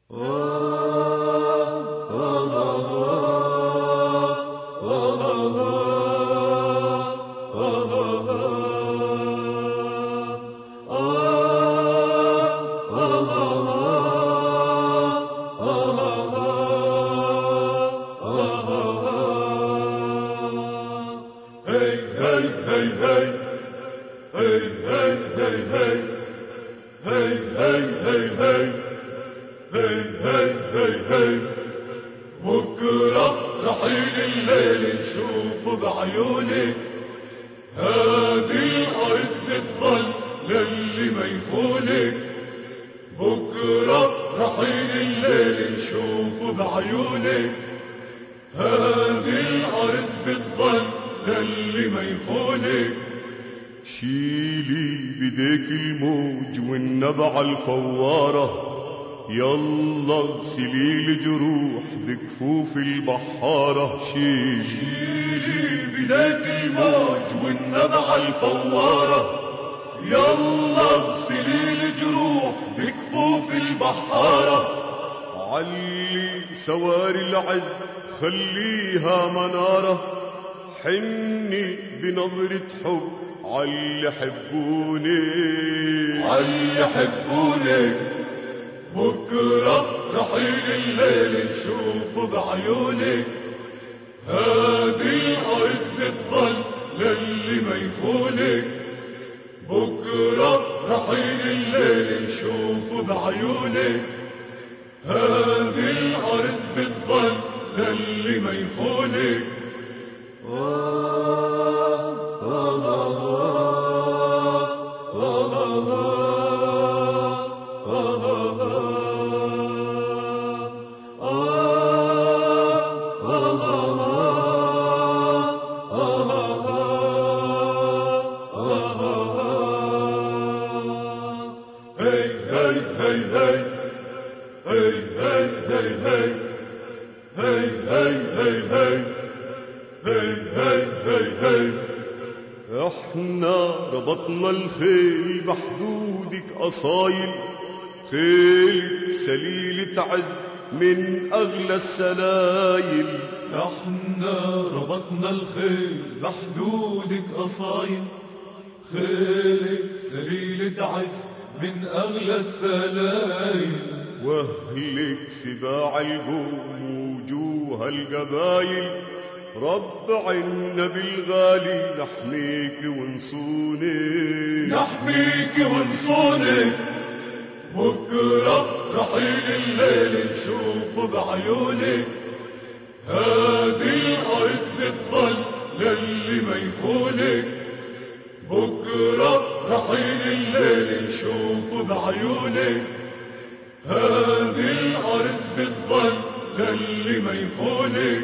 بكرة رحيل الليل نشوف بعيوني، هذه الأرض بتضل للي ما يخونك. بكرة رحيل الليل نشوف بعيوني، هذه الأرض بتضل للي ما يخونك. شيلي بديك الموج والنبع الفوارة، يلا اغسلي الجروح بكفوف البحارة. شيلي بديك الموج والنبع الفوارة، يلا اغسلي الجروح بكفوف البحارة. علي سواري العز خليها منارة، حني بنظرة حب عاللي حبوني، عاللي حبوني. بكرة رحيل الليل نشوف بعيوني، هذه الأرض بتضل للي ما يخونك. بكرة رحيل الليل نشوف بعيوني، هذه الأرض بتضل للي ما يخونك. احنا ربطنا الخيل بحدودك أصايل، خيل سليلة عز من أغلى السلايل. احنا ربطنا الخيل بحدودك أصايل، خيلك سليلة عز من أغلى السلايل. واهلك سباع القوم وجوه القبايل، رب عنا بالغالي نحميك ونصونك، نحميك ونصونك. بكرة رحيل الليل نشوف بعيوني، هذه الأرض بتضل للي ما يخونك. بكرة رحيل الليل نشوف بعيوني، هذه الأرض بتضل للي ما يخونك.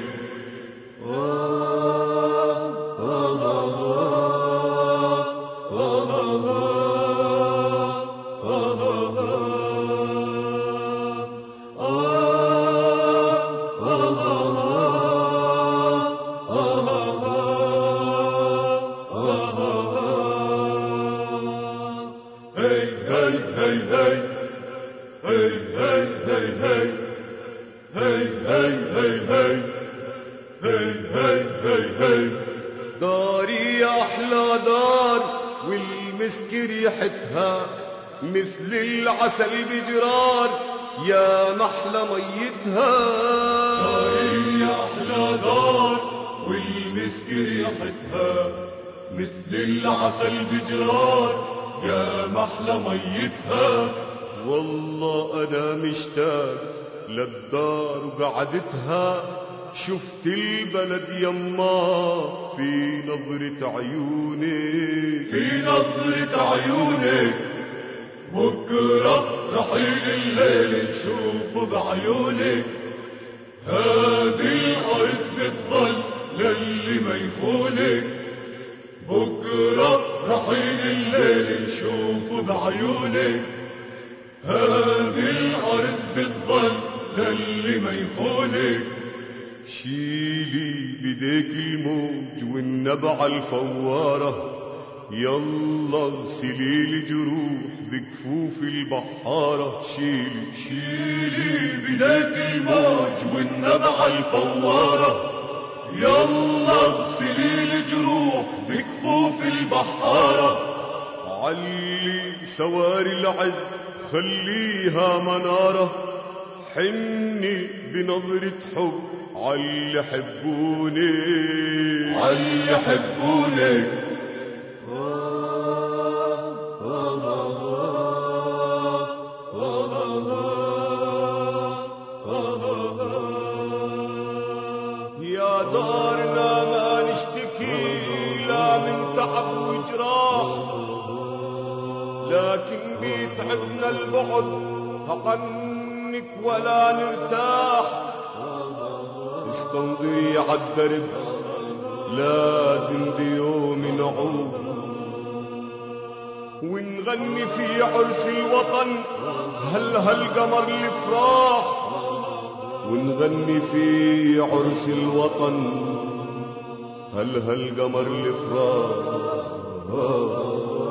داري يا أحلى دار والمسك ريحتها مثل العسل بجرار، يا محلى ميتها. داري يا أحلى دار والمسك ريحتها مثل العسل بجرار، يا محلى ميتها. والله أنا مشتاق للدار وقعدتها، شفت البلد يما في نظرة عيونك، في نظرة عيونك. بكرة رحيل الليل نشوف بعيونك، هذه الأرض بتضل للي ما يخونك. بكرة رحيل الليل نشوف بعيونك، هذه الأرض بتضل للي ما يخونك. شيلي بديك الموج والنبع الفوارة، يلا اغسلي الجروح بكفوف البحارة شيلي شيلي بداك الموج والنبعة الفوارة، يلا اغسلي الجروح بكفوف البحارة. علي سواري العز خليها منارة، حني بنظرة حب عاللي حبوني عاللي حبوني. يا دارنا ما نشتكي لا من تعب وجراح، لكن بيتعبنا البعد هقنك ولا نرتاح. استنظري عالدرب لازم بيوم نعود، ونغني في عرس الوطن هل قمر الافراح، ونغني في عرس الوطن هل قمر الافراح.